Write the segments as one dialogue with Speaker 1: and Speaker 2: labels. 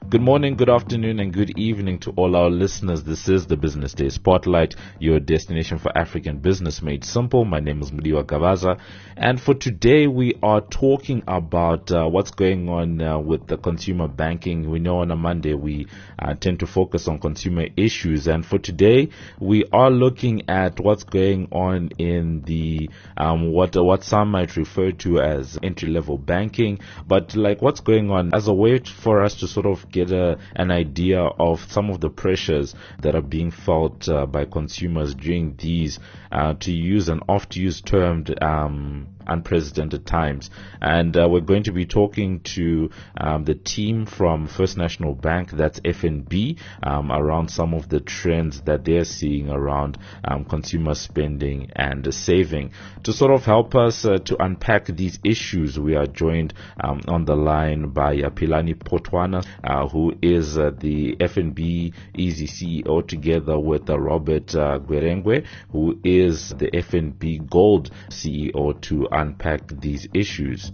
Speaker 1: Good morning, good afternoon, and good evening to all our listeners. This is the Business Day Spotlight, your destination for African business made simple. My name is Mudiwa Gavaza, and for today we are talking about what's going on with the consumer banking. We know on a Monday we tend to focus on consumer issues, and for today we are looking at what's going on in the what some might refer to as entry-level banking, but like what's going on as a way for us to sort of get an idea of some of the pressures that are being felt by consumers during these, to use an oft-used term, unprecedented times. And we're going to be talking to the team from First National Bank, that's FNB, around some of the trends that they're seeing around consumer spending and saving. To sort of help us to unpack these issues, we are joined on the line by Philani Potwana, who is the FNB Easy CEO, together with Robert Gwerengwe, who is the FNB Gold CEO, to unpack these issues.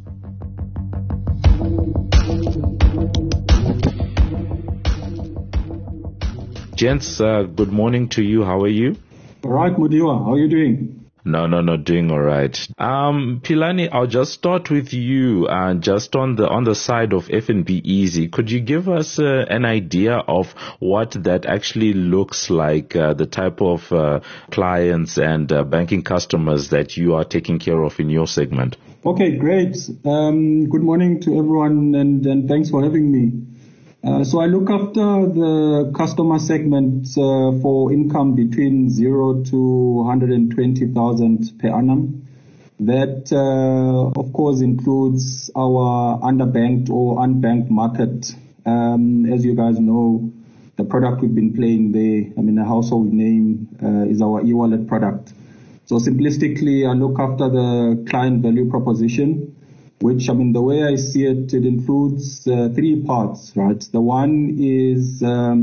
Speaker 1: Gents, good morning to you. How are you?
Speaker 2: All right, Mudiwa. How are you doing?
Speaker 1: No, doing all right. Philani, I'll just start with you, just on the side of FNB Easy. Could you give us an idea of what that actually looks like, the type of clients and banking customers that you are taking care of in your segment?
Speaker 2: Okay, great. Good morning to everyone, and thanks for having me. So I look after the customer segment for income between 0 to 120,000 per annum. That, of course, includes our underbanked or unbanked market. As you guys know, the product we've been playing there, a household name is our e-wallet product. So simplistically, I look after the client value proposition, which, the way I see it, it includes three parts, right? The one is,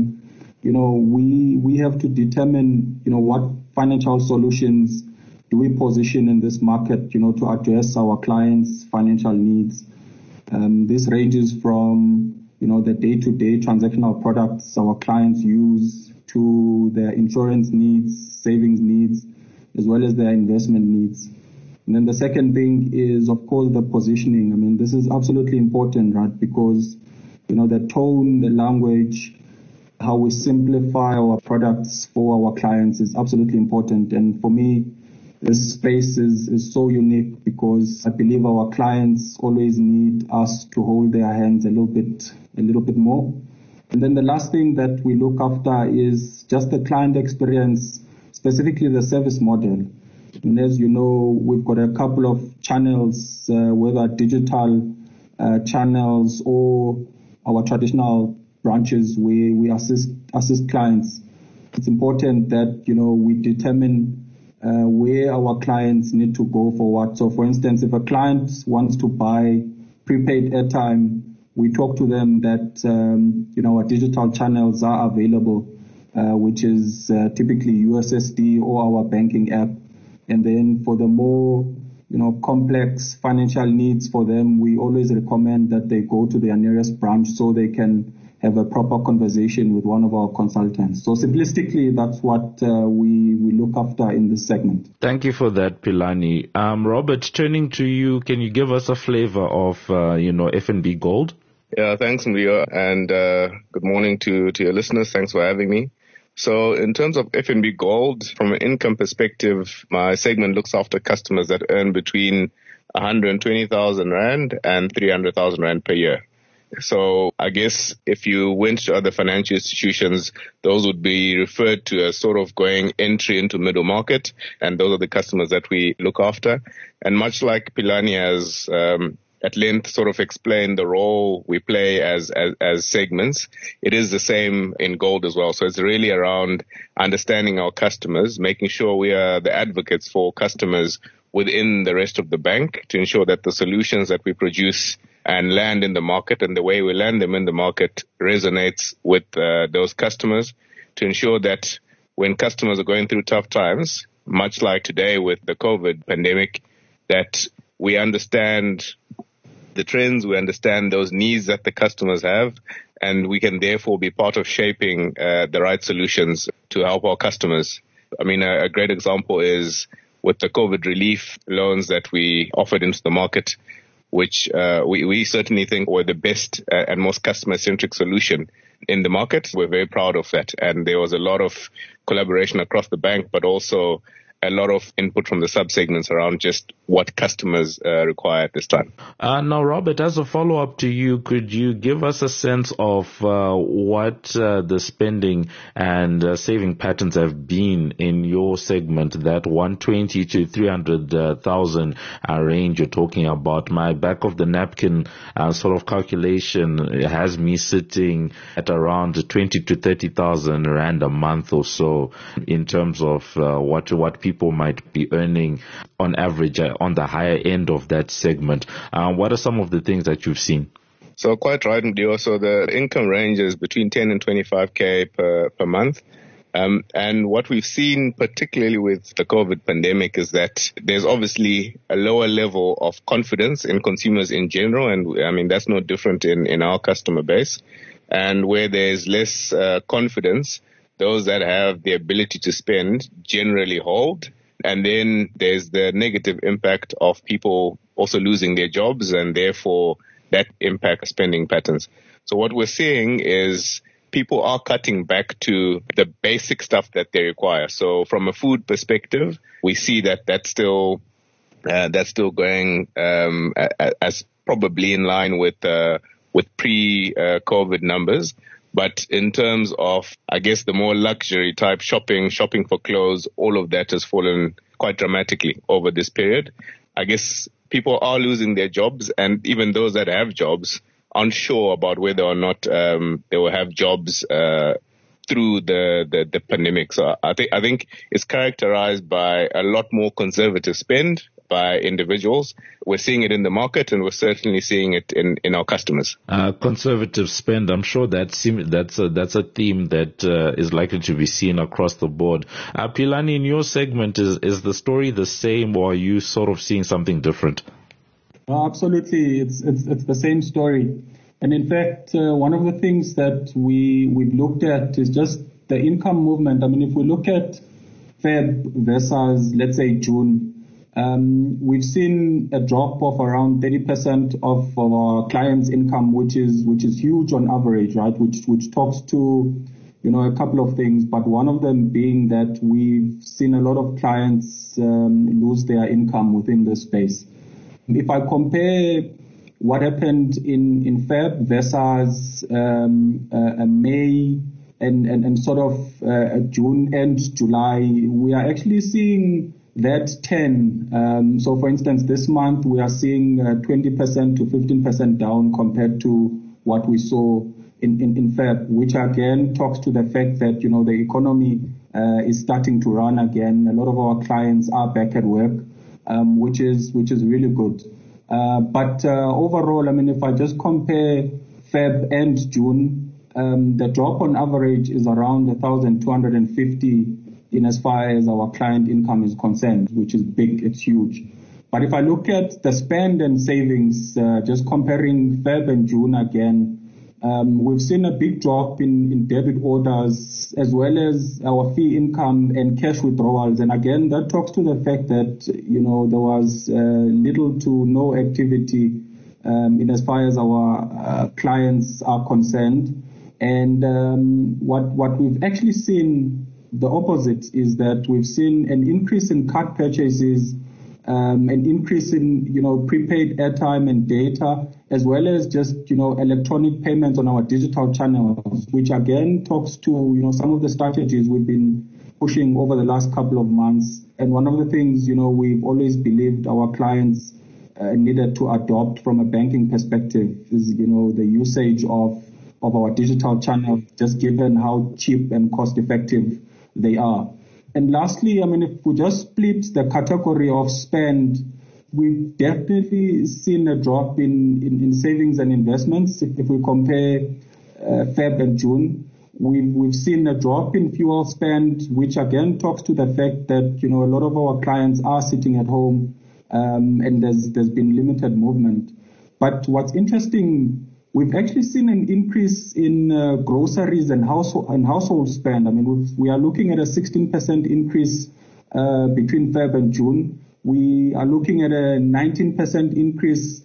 Speaker 2: we have to determine, what financial solutions do we position in this market, to address our clients' financial needs. This ranges from, the day-to-day transactional products our clients use to their insurance needs, savings needs, as well as their investment needs. And then the second thing is, of course, the positioning. This is absolutely important, right? Because, the tone, the language, how we simplify our products for our clients is absolutely important. And for me, this space is so unique because I believe our clients always need us to hold their hands a little bit more. And then the last thing that we look after is just the client experience, specifically the service model. And as you know, we've got a couple of channels, whether digital channels or our traditional branches where we assist clients. It's important that, we determine where our clients need to go for what. So, for instance, if a client wants to buy prepaid airtime, we talk to them that, our digital channels are available, which is typically USSD or our banking app. And then for the more, complex financial needs for them, we always recommend that they go to their nearest branch so they can have a proper conversation with one of our consultants. So simplistically, that's what we look after in this segment.
Speaker 1: Thank you for that, Philani. Robert, turning to you, can you give us a flavor of, FNB Gold?
Speaker 3: Yeah, thanks, Mlio, and good morning to your listeners. Thanks for having me. So in terms of FNB Gold, from an income perspective, my segment looks after customers that earn between 120,000 Rand and 300,000 Rand per year. So I guess if you went to other financial institutions, those would be referred to as sort of going entry into middle market, and those are the customers that we look after. And much like Philani has at length sort of explain the role we play as segments, it is the same in Gold as well. So it's really around understanding our customers, making sure we are the advocates for customers within the rest of the bank to ensure that the solutions that we produce and land in the market and the way we land them in the market resonates with those customers, to ensure that when customers are going through tough times, much like today with the COVID pandemic, that we understand the trends, we understand those needs that the customers have, and we can therefore be part of shaping the right solutions to help our customers. I mean, a great example is with the COVID relief loans that we offered into the market, which we certainly think were the best and most customer-centric solution in the market. We're very proud of that. And there was a lot of collaboration across the bank, but also a lot of input from the sub-segments around just what customers require at this time.
Speaker 1: Now, Robert, as a follow-up to you, could you give us a sense of what the spending and saving patterns have been in your segment, that 120 to 300,000 range you're talking about? My back of the napkin sort of calculation has me sitting at around 20 to 30,000 rand a month or so in terms of what people might be earning on average on the higher end of that segment. What are some of the things that you've seen?
Speaker 3: So quite right, Ndio. So the income range is between 10 and 25K per month. And what we've seen, particularly with the COVID pandemic, is that there's obviously a lower level of confidence in consumers in general. And I mean, that's no different in our customer base. And where there's less confidence, those that have the ability to spend generally hold. And then there's the negative impact of people also losing their jobs, and therefore that impacts spending patterns. So what we're seeing is people are cutting back to the basic stuff that they require. So from a food perspective, we see that that's still going as probably in line with pre-COVID numbers. But in terms of, I guess, the more luxury type shopping for clothes, all of that has fallen quite dramatically over this period. I guess people are losing their jobs, and even those that have jobs unsure about whether or not they will have jobs through the pandemic. So I think it's characterized by a lot more conservative spend by individuals. We're seeing it in the market, and we're certainly seeing it in our customers.
Speaker 1: Conservative spend, I'm sure that's a theme that is likely to be seen across the board. Philani, in your segment, is the story the same, or are you sort of seeing something different?
Speaker 2: Absolutely, it's the same story. And in fact, one of the things that we've looked at is just the income movement. I mean, if we look at Feb versus, let's say, June, we've seen a drop of around 30% of our clients' income, which is huge on average, right? Which talks to, a couple of things, but one of them being that we've seen a lot of clients lose their income within this space. If I compare what happened in Feb versus May and sort of June and July, we are actually seeing that 10. So for instance, this month we are seeing 20% to 15% down compared to what we saw in Feb, which again talks to the fact that, the economy is starting to run again. A lot of our clients are back at work, which is really good. But overall, I mean, if I just compare Feb and June, the drop on average is around 1,250 in as far as our client income is concerned, which is big, it's huge. But if I look at the spend and savings, just comparing Feb and June again, we've seen a big drop in debit orders as well as our fee income and cash withdrawals. And again, that talks to the fact that, there was little to no activity in as far as our clients are concerned. And what we've actually seen, the opposite, is that we've seen an increase in card purchases, an increase in, prepaid airtime and data, as well as just, electronic payments on our digital channels, which again talks to, some of the strategies we've been pushing over the last couple of months. And one of the things, we've always believed our clients needed to adopt from a banking perspective is, the usage of our digital channels, just given how cheap and cost effective they are. And lastly, I mean, if we just split the category of spend, we've definitely seen a drop in savings and investments. If we compare Feb and June, we've seen a drop in fuel spend, which again talks to the fact that, a lot of our clients are sitting at home, and there's been limited movement. But what's interesting we've actually seen an increase in groceries and household spend. I mean, we are looking at a 16% increase between Feb and June. We are looking at a 19% increase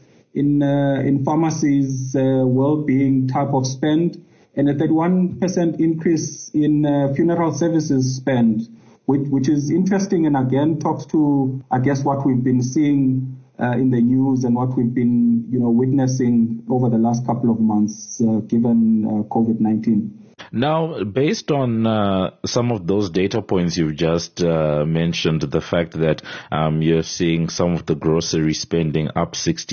Speaker 2: in pharmacies, well-being type of spend, and a 31% increase in funeral services spend, which is interesting and again talks to, I guess, what we've been seeing in the news and what we've been, witnessing over the last couple of months, given COVID-19.
Speaker 1: Now, based on some of those data points you've just mentioned, the fact that you're seeing some of the grocery spending up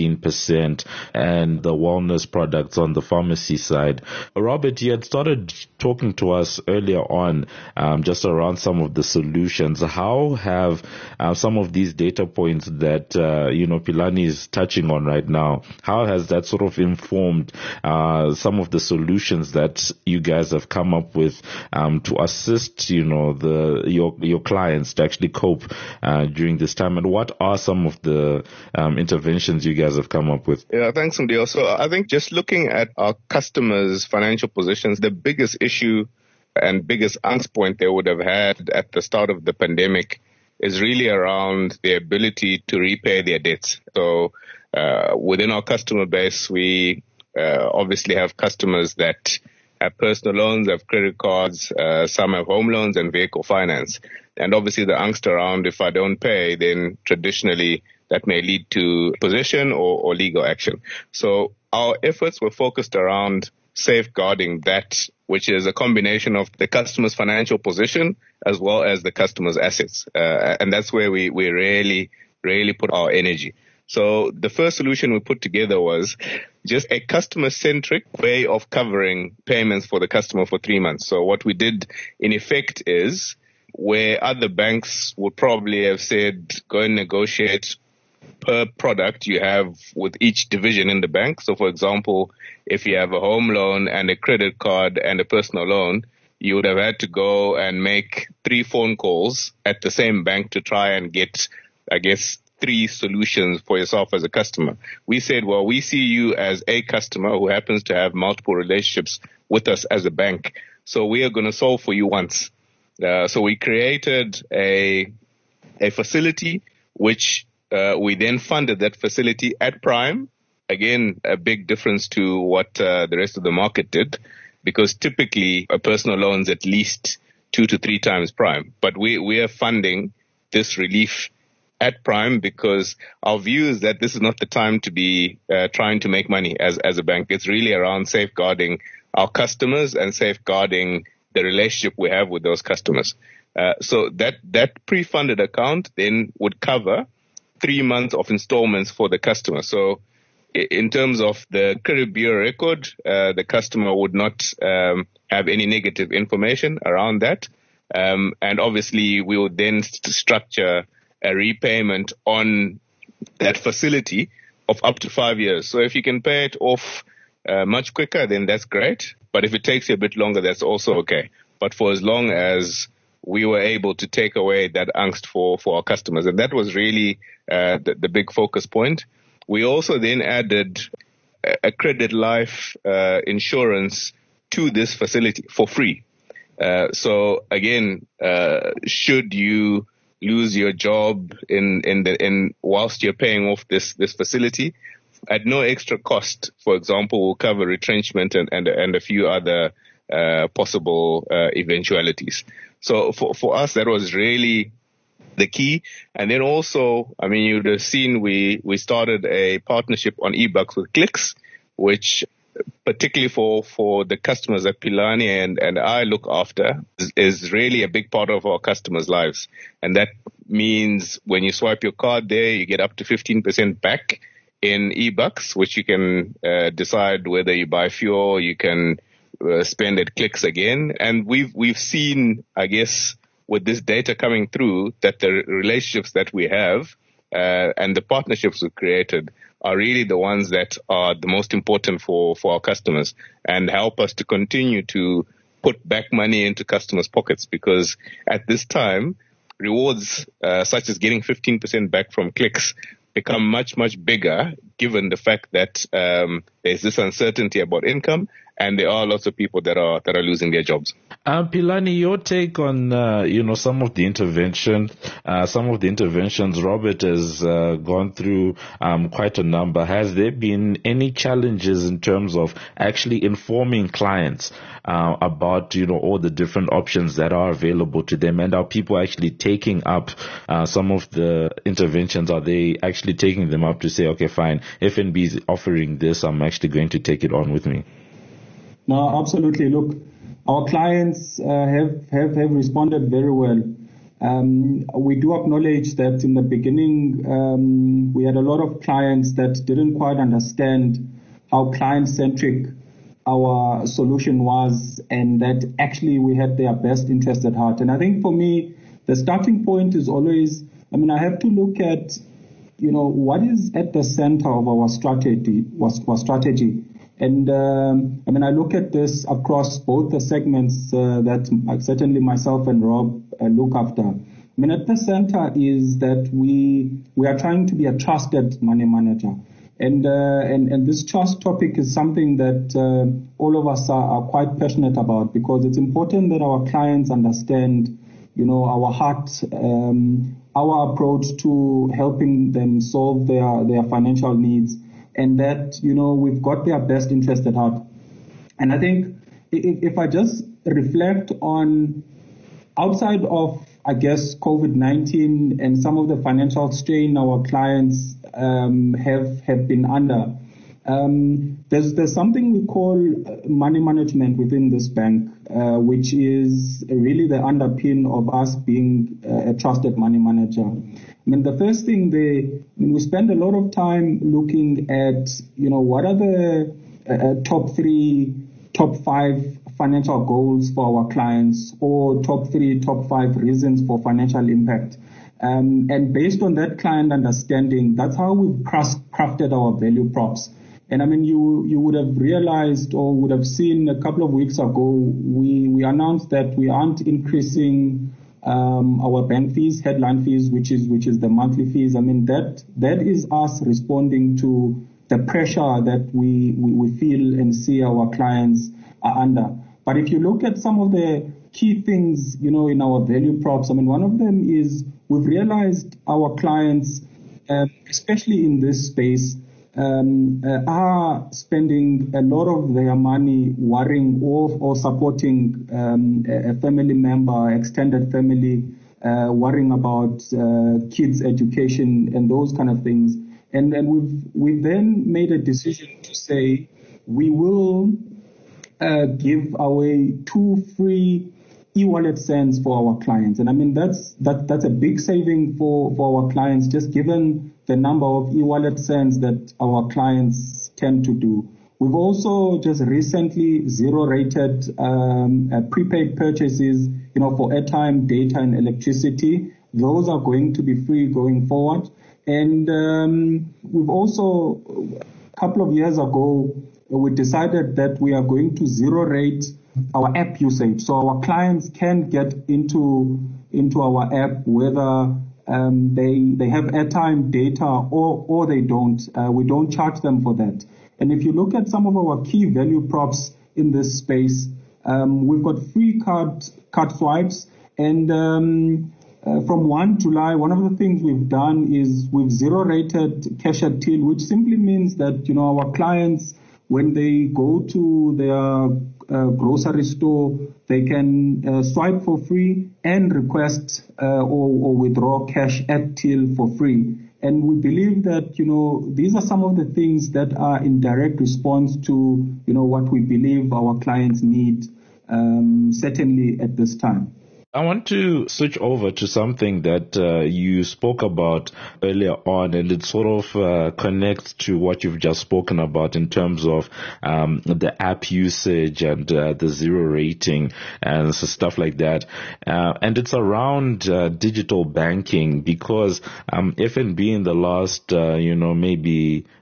Speaker 1: 16% and the wellness products on the pharmacy side, Robert, you had started talking to us earlier on just around some of the solutions. How have some of these data points that, Philani is touching on right now, how has that sort of informed some of the solutions that you guys have come up with to assist, your clients to actually cope during this time? And what are some of the interventions you guys have come up with?
Speaker 3: Yeah, thanks, Mdio. So I think just looking at our customers' financial positions, the biggest issue and biggest angst point they would have had at the start of the pandemic is really around the ability to repay their debts. So within our customer base, we obviously have customers that have personal loans, have credit cards, some have home loans and vehicle finance. And obviously the angst around, if I don't pay, then traditionally that may lead to possession or legal action. So our efforts were focused around safeguarding that, which is a combination of the customer's financial position as well as the customer's assets. And that's where we really put our energy. So the first solution we put together was just a customer-centric way of covering payments for the customer for 3 months. So what we did in effect is, where other banks would probably have said, go and negotiate per product you have with each division in the bank. So for example, if you have a home loan and a credit card and a personal loan, you would have had to go and make 3 phone calls at the same bank to try and get, 3 solutions for yourself as a customer. We said, well, we see you as a customer who happens to have multiple relationships with us as a bank. So we are going to solve for you once. So we created a facility, which we then funded that facility at Prime. Again, a big difference to what the rest of the market did, because typically a personal loan is at least 2 to 3 times Prime. But we are funding this relief at Prime because our view is that this is not the time to be trying to make money as a bank. It's really around safeguarding our customers and safeguarding the relationship we have with those customers. So that pre-funded account then would cover 3 months of installments for the customer. So in terms of the credit bureau record, the customer would not have any negative information around that. And obviously we would then structure a repayment on that facility of up to 5 years. So if you can pay it off much quicker, then that's great. But if it takes you a bit longer, that's also okay. But for as long as we were able to take away that angst for our customers. And that was really the big focus point. We also then added a credit life insurance to this facility for free. So again, should you lose your job in whilst you're paying off this facility, at no extra cost, for example, we'll cover retrenchment and a few other possible eventualities. So for us, that was really the key. And then also, I mean, you'd have seen we started a partnership on eBucks with Clicks, which particularly for the customers that Philani and I look after is really a big part of our customers' lives. And that means when you swipe your card there, you get up to 15% back in eBucks, which you can decide whether you buy fuel, you can spend at Clicks again. And we've seen, I guess, with this data coming through, that the relationships that we have and the partnerships we've created are really the ones that are the most important for our customers and help us to continue to put back money into customers' pockets. Because at this time, rewards such as getting 15% back from Clicks become much, much bigger given the fact that there's this uncertainty about income, and there are lots of people that are losing their jobs.
Speaker 1: Philani, your take on some of the interventions Robert has gone through quite a number. Has there been any challenges in terms of actually informing clients about all the different options that are available to them, and are people actually taking up some of the interventions? Are they actually taking them up to say, okay, fine, FNB is offering this, I'm actually going to take it on with me?
Speaker 2: No, absolutely. Look, our clients have responded very well. We do acknowledge that in the beginning, we had a lot of clients that didn't quite understand how client-centric our solution was, and that actually we had their best interest at heart. And I think for me, the starting point is always, I have to look at, what is at the center of our strategy. And I look at this across both the segments that certainly myself and Rob look after. At the center is that we are trying to be a trusted money manager. And this trust topic is something that all of us are quite passionate about, because it's important that our clients understand, our heart, our approach to helping them solve their financial needs, and that, we've got their best interest at heart. And I think if I just reflect on outside of, I guess, COVID-19 and some of the financial strain our clients have been under, there's something we call money management within this bank, which is really the underpin of us being a trusted money manager. The first thing we spend a lot of time looking at, what are the top 3, top 5 financial goals for our clients, or top 3, top 5 reasons for financial impact. And based on that client understanding, that's how we've crafted our value props. And you would have realized or would have seen a couple of weeks ago, we announced that we aren't increasing our bank fees, headline fees, which is the monthly fees. That is us responding to the pressure that we feel and see our clients are under. But if you look at some of the key things, in our value props, one of them is we've realized our clients, especially in this space, are spending a lot of their money worrying or supporting a family member, extended family, worrying about kids' education and those kind of things. And we've then made a decision to say we will give away 2 free e-wallet cents for our clients. And that's a big saving for our clients, just given the number of e-wallet cents that our clients tend to do. We've also just recently zero-rated prepaid purchases, for airtime, data, and electricity. Those are going to be free going forward. And we've also, a couple of years ago, we decided that we are going to zero-rate our app usage. So our clients can get into our app whether they have airtime, data, or they don't. We don't charge them for that. And if you look at some of our key value props in this space, we've got free card swipes. And from 1 July, one of the things we've done is we've zero-rated cash at till, which simply means that, our clients, when they go to their grocery store, they can swipe for free and request or withdraw cash at till for free. And we believe that, these are some of the things that are in direct response to, what we believe our clients need, certainly at this time.
Speaker 1: I want to switch over to something that you spoke about earlier on, and it sort of connects to what you've just spoken about in terms of the app usage and the zero rating and stuff like that. And it's around digital banking, because FNB in the last, maybe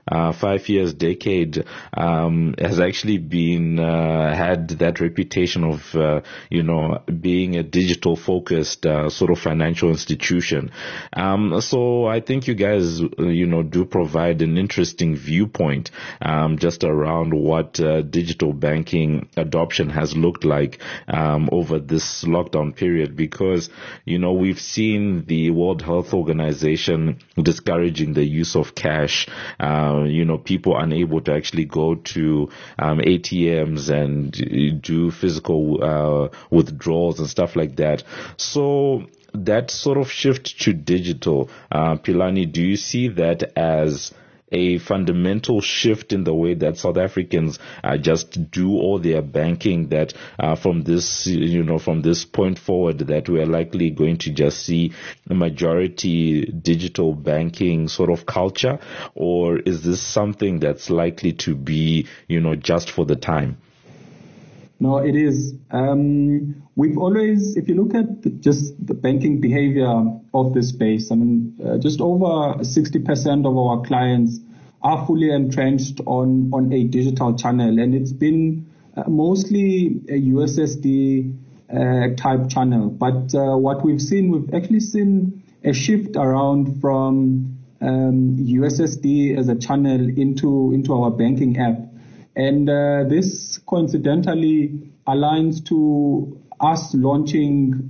Speaker 1: 5 years, decade, has actually been had that reputation of being a digital focused sort of financial institution. So I think you guys do provide an interesting viewpoint just around what digital banking adoption has looked like over this lockdown period, because we've seen the World Health Organization discouraging the use of cash, people unable to actually go to ATMs and do physical withdrawals and stuff like that. So that sort of shift to digital, Philani, do you see that as a fundamental shift in the way that South Africans just do all their banking, that from this point forward that we are likely going to just see a majority digital banking sort of culture? Or is this something that's likely to be, just for the time?
Speaker 2: No, it is. We've always, if you look at just the banking behavior of this space, just over 60% of our clients are fully entrenched on a digital channel, and it's been mostly a USSD type channel. But we've actually seen a shift around from USSD as a channel into our banking app. And this coincidentally aligns to us launching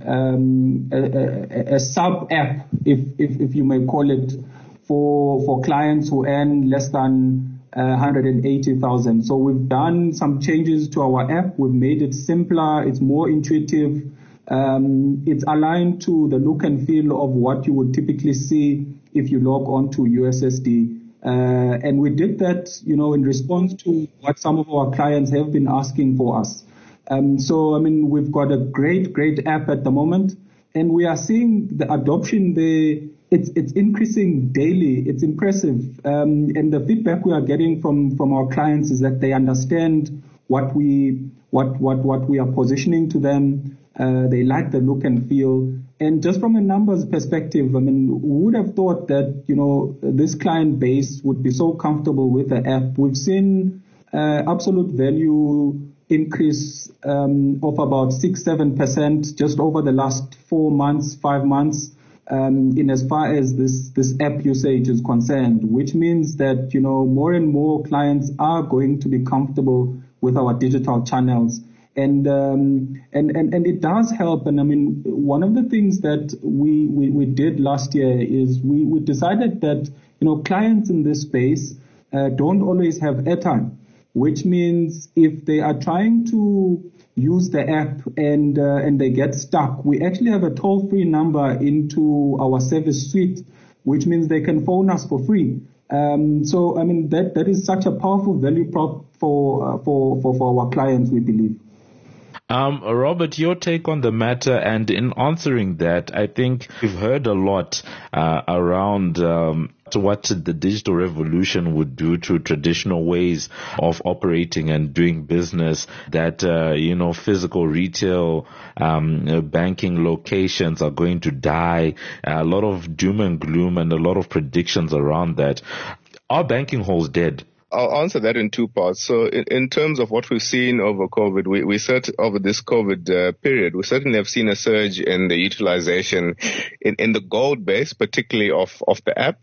Speaker 2: a sub app, if you may call it, for clients who earn less than 180,000. So we've done some changes to our app. We've made it simpler. It's more intuitive. It's aligned to the look and feel of what you would typically see if you log on to USSD. And we did that, in response to what some of our clients have been asking for us. So we've got a great app at the moment, and we are seeing the adoption there. It's increasing daily. It's impressive. And the feedback we are getting from our clients is that they understand what we are positioning to them. They like the look and feel. And just from a numbers perspective, who would have thought that, this client base would be so comfortable with the app? We've seen absolute value increase of about 6-7% just over the last 4 months, 5 months, in as far as this app usage is concerned, which means that, more and more clients are going to be comfortable with our digital channels. And it does help. And one of the things that we did last year is we decided that, clients in this space don't always have airtime, which means if they are trying to use the app and they get stuck, we actually have a toll-free number into our service suite, which means they can phone us for free. So that is such a powerful value prop for our clients, we believe.
Speaker 1: Robert, your take on the matter, and in answering that, I think we've heard a lot around what the digital revolution would do to traditional ways of operating and doing business, that, physical retail banking locations are going to die, a lot of doom and gloom and a lot of predictions around that. Are banking halls dead?
Speaker 3: I'll answer that in two parts. So in terms of what we've seen over COVID, over this COVID period, we certainly have seen a surge in the utilization in the gold base, particularly of the app.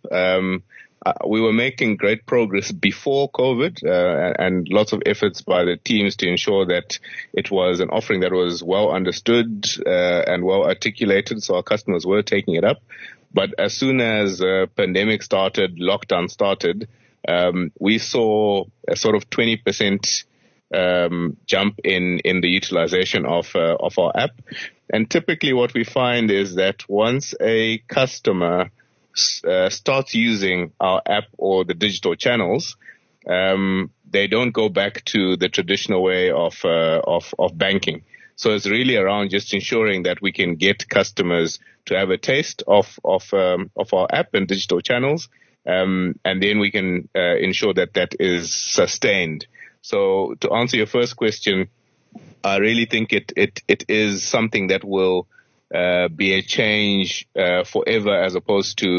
Speaker 3: We were making great progress before COVID, and lots of efforts by the teams to ensure that it was an offering that was well understood and well articulated, so our customers were taking it up. But as soon as pandemic started, lockdown started, we saw a sort of 20% jump in the utilization of our app. And typically what we find is that once a customer starts using our app or the digital channels, they don't go back to the traditional way of banking. So it's really around just ensuring that we can get customers to have a taste of our app and digital channels. And then we can ensure that is sustained. So to answer your first question, I really think it is something that will be a change forever, as opposed to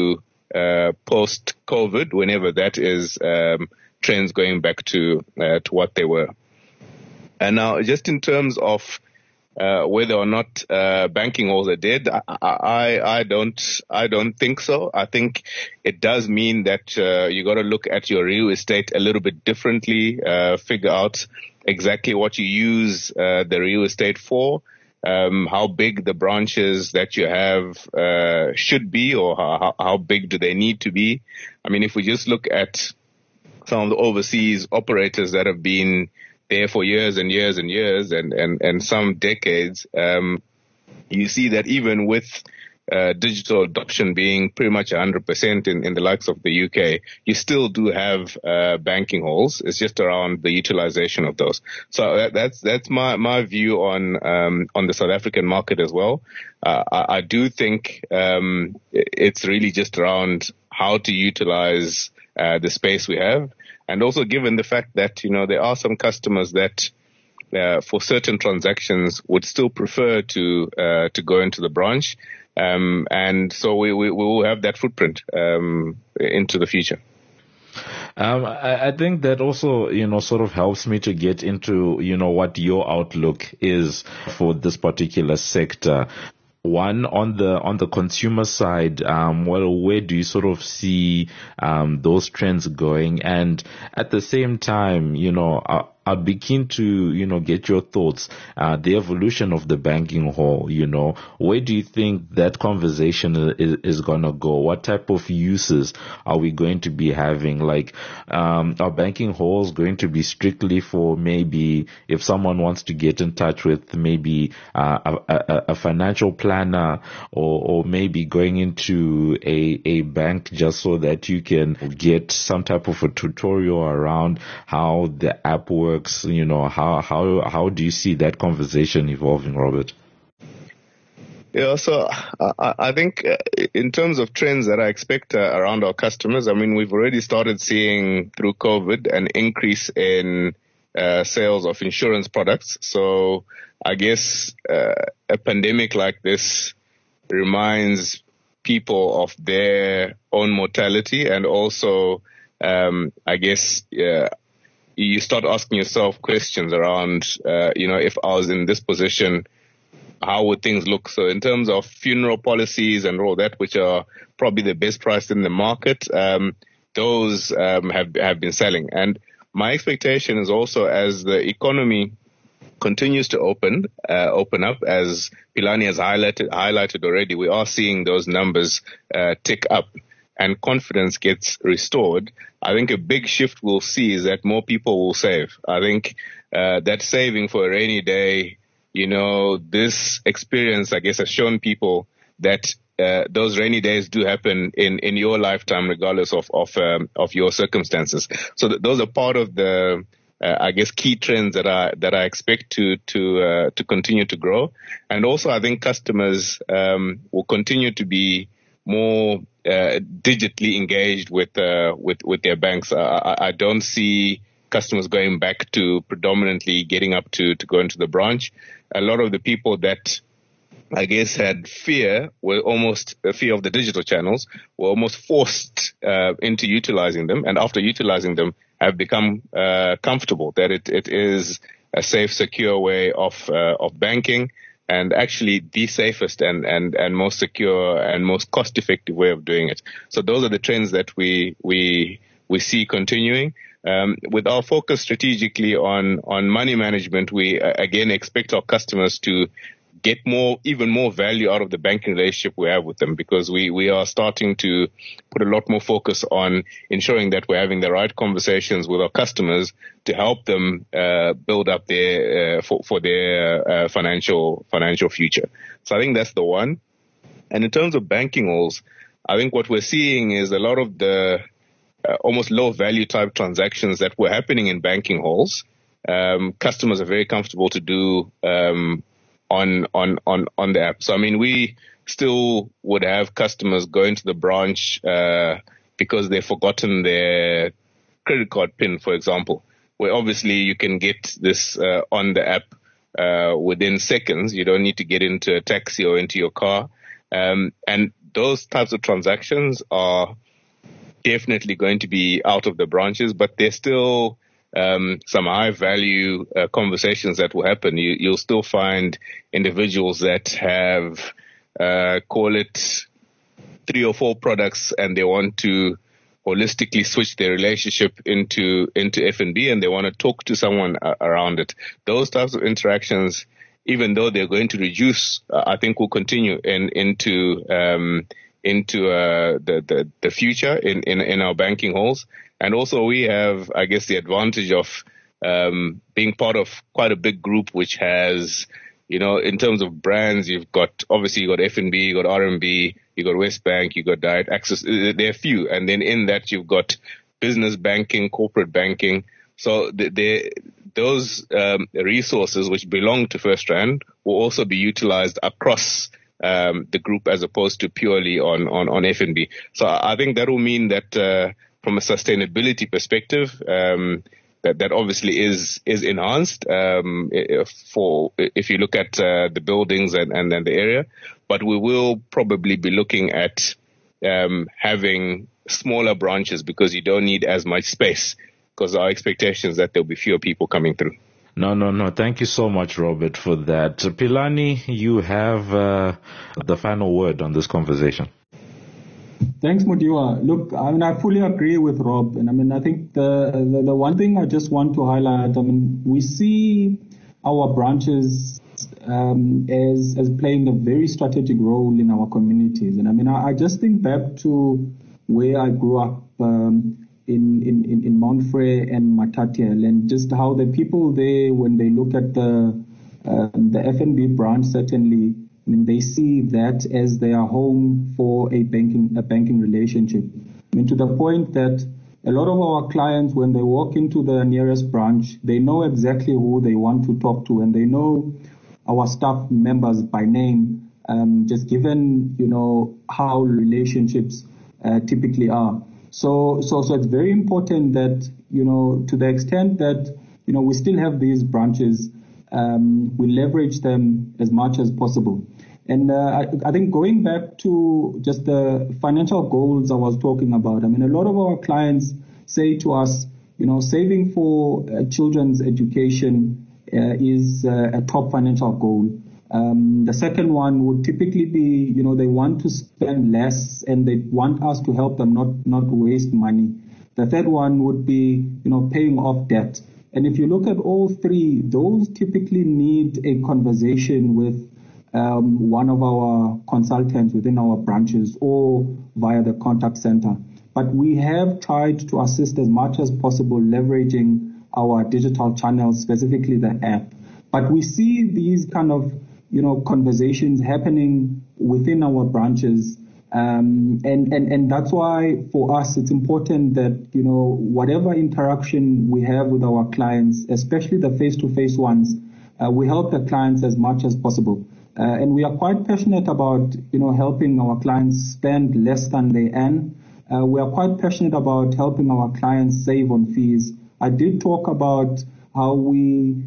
Speaker 3: post-COVID, whenever that is, trends going back to what they were. And now, just in terms of whether or not banking halls are dead, I don't think so. I think it does mean that you got to look at your real estate a little bit differently, figure out exactly what you use the real estate for, how big the branches that you have should be, or how big do they need to be. I mean, if we just look at some of the overseas operators that have been there for years and years and years and some decades, you see that even with digital adoption being pretty much 100% in the likes of the UK, you still do have banking halls. It's just around the utilization of those. So that's my view on the South African market as well. I do think it's really just around how to utilize the space we have. And also given the fact that, there are some customers that for certain transactions would still prefer to go into the branch. And so we will have that footprint into the future.
Speaker 1: I think that also, sort of helps me to get into, what your outlook is for this particular sector. One, on the consumer side, where do you sort of see those trends going? And at the same time, I'd be keen to, get your thoughts, the evolution of the banking hall, where do you think that conversation is going to go? What type of uses are we going to be having? Like, are banking halls going to be strictly for maybe if someone wants to get in touch with maybe a financial planner, or maybe going into a bank just so that you can get some type of a tutorial around how the app works? How do you see that conversation evolving, Robert?
Speaker 3: Yeah, so I think in terms of trends that I expect around our customers, I mean, we've already started seeing through COVID an increase in sales of insurance products. So I guess a pandemic like this reminds people of their own mortality, and also I guess you start asking yourself questions around, if I was in this position, how would things look? So in terms of funeral policies and all that, which are probably the best priced in the market, those have been selling. And my expectation is also, as the economy continues to open up, as Philani has highlighted already, we are seeing those numbers tick up and confidence gets restored. I think a big shift we'll see is that more people will save. I think that saving for a rainy day, this experience, I guess, has shown people that those rainy days do happen in your lifetime, regardless of your circumstances. So those are part of the I guess key trends that I expect to continue to grow. And also, I think customers will continue to be more digitally engaged with their banks. I don't see customers going back to predominantly getting up to go into the branch. A lot of the people that I guess had fear of the digital channels were almost forced into utilizing them, and after utilizing them have become comfortable that it is a safe, secure way of banking, and actually the safest and most secure and most cost-effective way of doing it. So those are the trends that we see continuing. With our focus strategically on money management, we again expect our customers to get even more value out of the banking relationship we have with them, because we are starting to put a lot more focus on ensuring that we're having the right conversations with our customers to help them build up their for their financial future. So I think that's the one. And in terms of banking halls, I think what we're seeing is a lot of the almost low value type transactions that were happening in banking halls. Customers are very comfortable to do on the app. So I mean, we still would have customers going to the branch because they've forgotten their credit card PIN, for example, where obviously you can get this on the app within seconds. You don't need to get into a taxi or into your car. And those types of transactions are definitely going to be out of the branches, but there's still some high value conversations that will happen. You'll still find individuals that have, call it 3 or 4 products, and they want to holistically switch their relationship into F&B, and they want to talk to someone around it. Those types of interactions, even though they're going to reduce, I think will continue into the future in our banking halls. And also we have, I guess, the advantage of being part of quite a big group which has, in terms of brands, you've got F&B, you got RMB, you got Westbank, you got Direct Access. There are a few. And then in that, you've got business banking, corporate banking. So those resources which belong to FirstRand will also be utilized across the group as opposed to purely on F&B. So I think that will mean that from a sustainability perspective, that obviously is enhanced if you look at the buildings and then the area. But we will probably be looking at having smaller branches because you don't need as much space, because our expectation is that there'll be fewer people coming through.
Speaker 1: No. Thank you so much, Robert, for that. Philani, you have the final word on this conversation.
Speaker 2: Thanks, Mudiwa. Look, I fully agree with Rob. And I think the one thing I just want to highlight, we see our branches as playing a very strategic role in our communities. And I just think back to where I grew up in Mount Frere and Matatiele, and just how the people there, when they look at the F&B branch, certainly, they see that as their home for a banking relationship. To the point that a lot of our clients, when they walk into the nearest branch, they know exactly who they want to talk to, and they know our staff members by name, just given, how relationships typically are. So it's very important that, to the extent that, we still have these branches, we leverage them as much as possible. And I think going back to just the financial goals I was talking about, a lot of our clients say to us, saving for children's education is a top financial goal. The second one would typically be, they want to spend less and they want us to help them not waste money. The third one would be, paying off debt. And if you look at all three, those typically need a conversation with one of our consultants within our branches or via the contact center. But we have tried to assist as much as possible, leveraging our digital channels, specifically the app. But we see these kind of, conversations happening within our branches. And that's why for us, it's important that, whatever interaction we have with our clients, especially the face-to-face ones, we help the clients as much as possible. And we are quite passionate about, helping our clients spend less than they earn. We are quite passionate about helping our clients save on fees. I did talk about how we've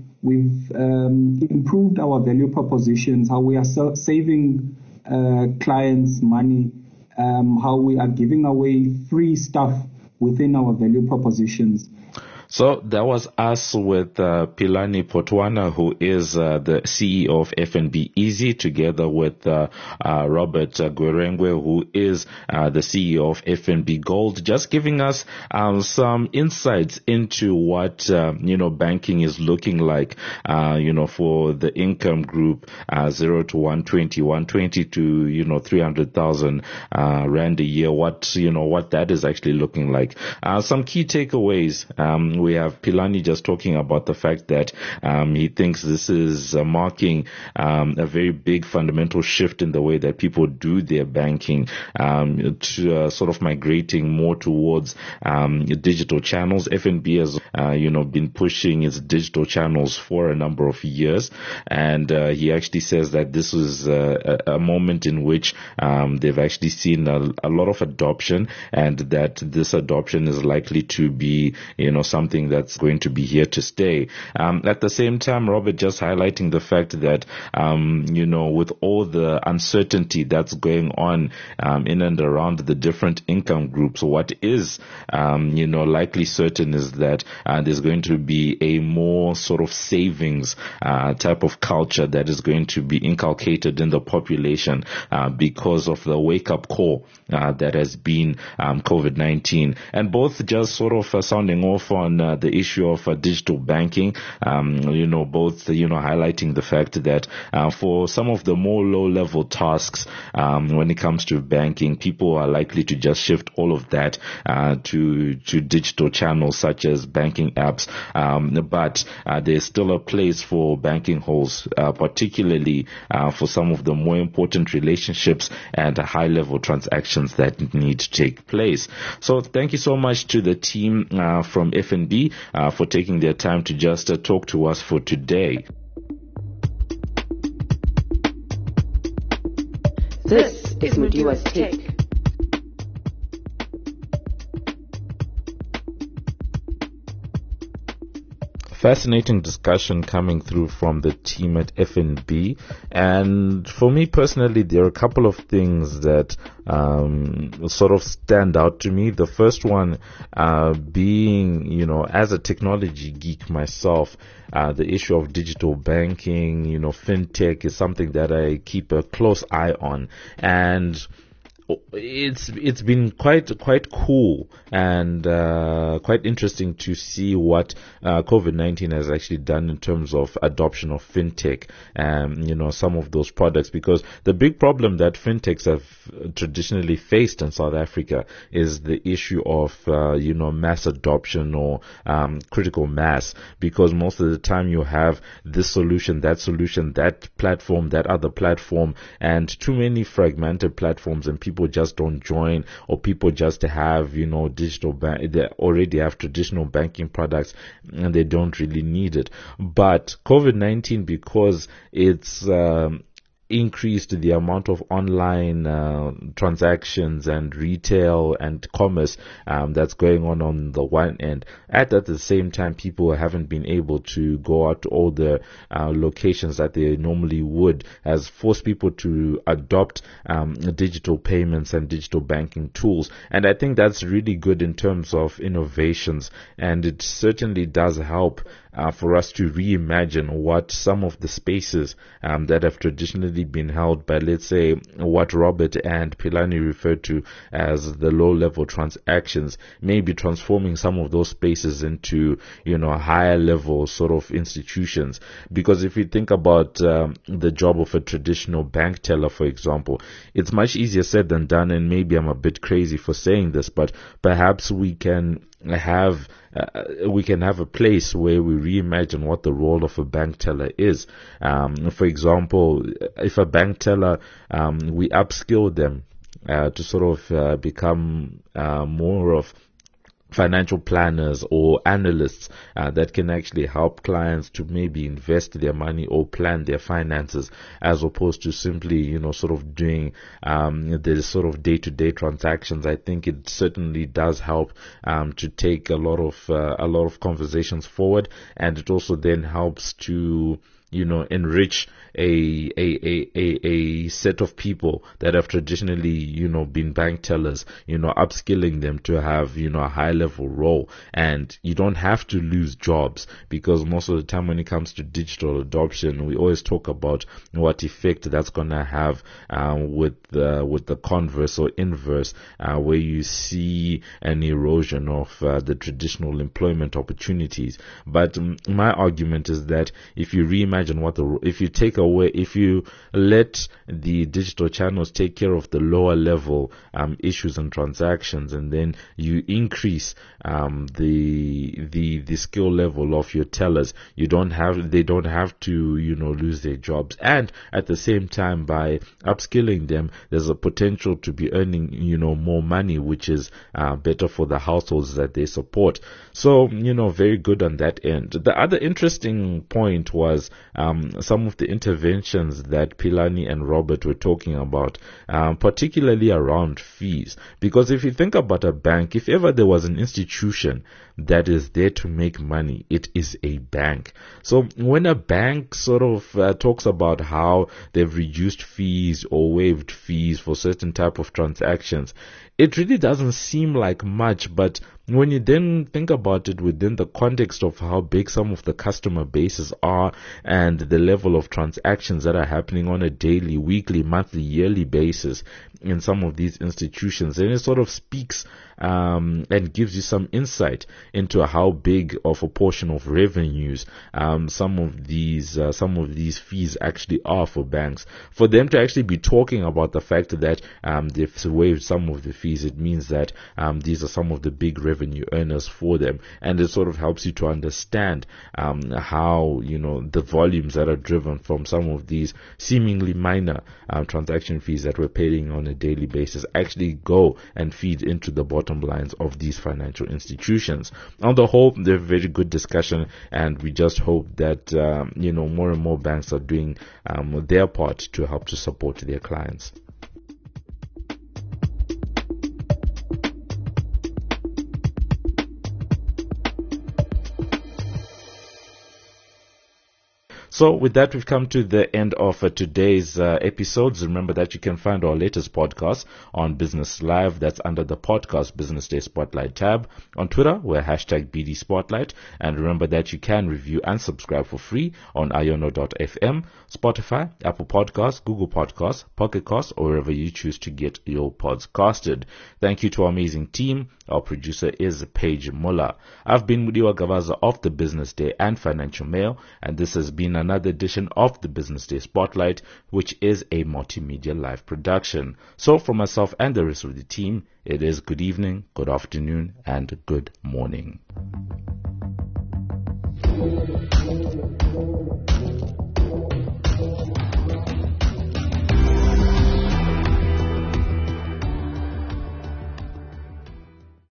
Speaker 2: improved our value propositions, how we are saving clients money, how we are giving away free stuff within our value propositions.
Speaker 1: So that was us with Philani Potwana, who is the CEO of F&B Easy, together with Robert Gwerengwe, who is the CEO of F&B Gold, just giving us some insights into what banking is looking like, for the income group 0 to 120 to 300,000 rand a year. What that is actually looking like. Some key takeaways. We have Philani just talking about the fact that he thinks this is marking a very big fundamental shift in the way that people do their banking, to sort of migrating more towards digital channels. F&B has been pushing its digital channels for a number of years, and he actually says that this is a moment in which they've actually seen a lot of adoption, and that this adoption is likely to be something something that's going to be here to stay. At the same time, Robert, just highlighting the fact that, with all the uncertainty that's going on in and around the different income groups, what is, likely certain is that there's going to be a more sort of savings type of culture that is going to be inculcated in the population because of the wake-up call that has been COVID-19. And both just sort of sounding off on the issue of digital banking, both, highlighting the fact that for some of the more low-level tasks when it comes to banking, people are likely to just shift all of that to digital channels such as banking apps. But there's still a place for banking halls, particularly for some of the more important relationships and high-level transactions that need to take place. So thank you so much to the team from FNB for taking their time to just talk to us for today.
Speaker 4: This is Mudiwa's Take.
Speaker 1: Fascinating discussion coming through from the team at FNB, and for me personally, there are a couple of things that sort of stand out to me. The first one being, as a technology geek myself, the issue of digital banking, fintech is something that I keep a close eye on, and it's been quite cool and quite interesting to see what COVID-19 has actually done in terms of adoption of fintech, some of those products, because the big problem that fintechs have traditionally faced in South Africa is the issue of mass adoption or critical mass, because most of the time you have this solution, that platform, that other platform, and too many fragmented platforms, and people just don't join, or people just have, digital they already have traditional banking products and they don't really need it. But COVID-19, because it's increased the amount of online transactions and retail and commerce that's going on the one end. At the same time, people haven't been able to go out to all the locations that they normally would, has forced people to adopt digital payments and digital banking tools. And I think that's really good in terms of innovations, and it certainly does help for us to reimagine what some of the spaces that have traditionally been held by, let's say, what Robert and Philani referred to as the low-level transactions, maybe transforming some of those spaces into, higher level sort of institutions. Because if you think about the job of a traditional bank teller, for example, it's much easier said than done, and maybe I'm a bit crazy for saying this, but perhaps we can have a place where we reimagine what the role of a bank teller is. For example, if a bank teller, we upskill them to sort of become more of financial planners or analysts that can actually help clients to maybe invest their money or plan their finances, as opposed to simply, sort of doing the sort of day-to-day transactions. I think it certainly does help to take a lot of conversations forward, and it also then helps to enrich a set of people that have traditionally, been bank tellers, upskilling them to have, a high level role. And you don't have to lose jobs, because most of the time when it comes to digital adoption, we always talk about what effect that's going to have with the converse or inverse, where you see an erosion of the traditional employment opportunities. But my argument is that if you reimagine if you let the digital channels take care of the lower level issues and transactions, and then you increase the skill level of your tellers, they don't have to lose their jobs. And at the same time, by upskilling them, there's a potential to be earning more money, which is better for the households that they support. So very good on that end. The other interesting point was some of the interventions that Philani and Robert were talking about, particularly around fees. Because if you think about a bank, if ever there was an institution that is there to make money, it is a bank. So when a bank sort of talks about how they've reduced fees or waived fees for certain type of transactions, it really doesn't seem like much, but when you then think about it within the context of how big some of the customer bases are and the level of transactions that are happening on a daily, weekly, monthly, yearly basis in some of these institutions, then it sort of speaks and gives you some insight into how big of a portion of revenues some of these fees actually are for banks. For them to actually be talking about the fact that they've waived some of the fees, it means that these are some of the big revenue earners for them, and it sort of helps you to understand how the volumes that are driven from some of these seemingly minor transaction fees that we're paying on a daily basis actually go and feed into the bottom lines of these financial institutions. On the whole, they're a very good discussion, and we just hope that more and more banks are doing their part to help to support their clients. So with that, we've come to the end of today's episodes. Remember that you can find our latest podcast on Business Live. That's under the podcast Business Day Spotlight tab. On Twitter, we're #BD Spotlight. And remember that you can review and subscribe for free on iono.fm, Spotify, Apple Podcasts, Google Podcasts, Pocket Casts, or wherever you choose to get your pods casted. Thank you to our amazing team. Our producer is Paige Muller. I've been Mudiwa Gavaza of the Business Day and Financial Mail, and this has been another edition of the Business Day Spotlight, which is a multimedia live production. So from myself and the rest of the team, it is good evening, good afternoon, and good morning.